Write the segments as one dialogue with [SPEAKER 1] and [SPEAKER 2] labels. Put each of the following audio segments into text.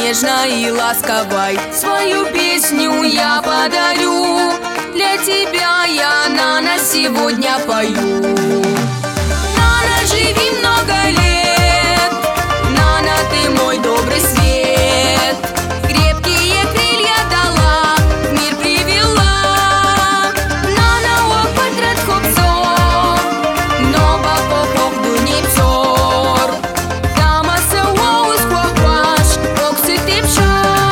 [SPEAKER 1] нежной и ласковой свою песню я подарю. Для тебя я, Нана, сегодня пою. Нана, живи много лет, Нана, ты мой добрый свет. Крепкие крылья дала, в мир привела. Нана, опыт рад хопцо, но бабок дуни псор. Дама се уоус хуахуаш, оксы ты пшаш.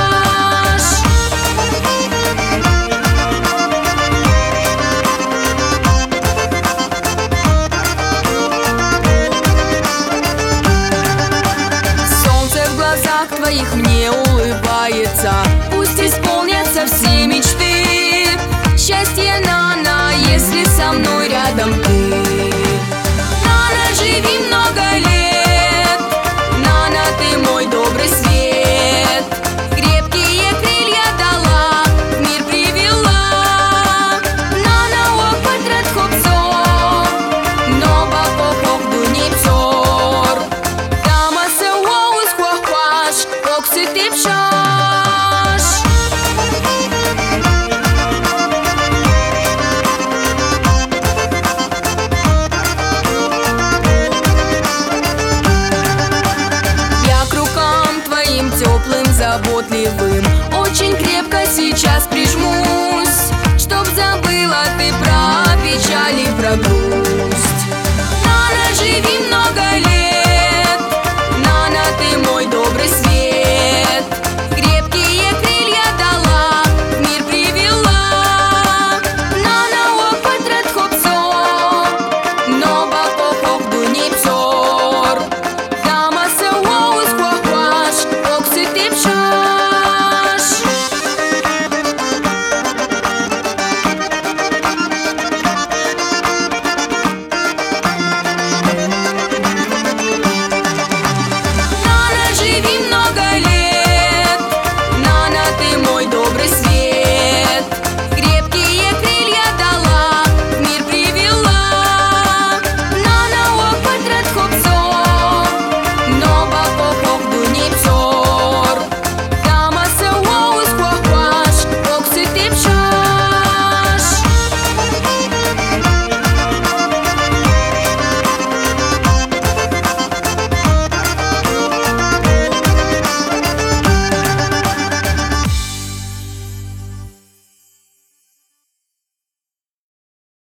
[SPEAKER 1] Твоих мне улыбается, пусть исполнятся все мечты. Счастье, Нана, если со мной рядом ты. Нана, живи много лет, Нана, ты мой добрый свет. Крепкие крылья дала, в мир привела. Нана, опыт рад хопцо, но бабок дуни псор. Дама се уоус хуахуаш, оксы ты пшаш. Я к рукам твоим теплым, заботливым